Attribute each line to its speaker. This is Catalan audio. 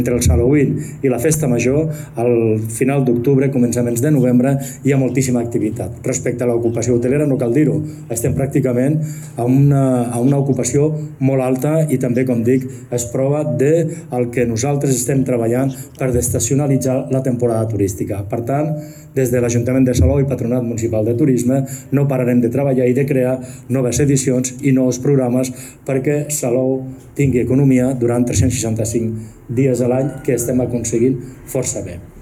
Speaker 1: Entre el Halloween i la Festa Major, al final d'octubre, començaments de novembre, hi ha moltíssima activitat. Respecte a l'ocupació hotelera, no cal dir-ho, estem pràcticament a una ocupació molt alta i també, com dic, és prova del que nosaltres estem treballant per desestacionalitzar la temporada turística. Per tant, des de l'Ajuntament de Salou i Patronat Municipal de Turisme no pararem de treballar i de crear noves edicions i nous programes perquè Salou tingui economia durant 365 dies a l'any, que estem aconseguint força bé.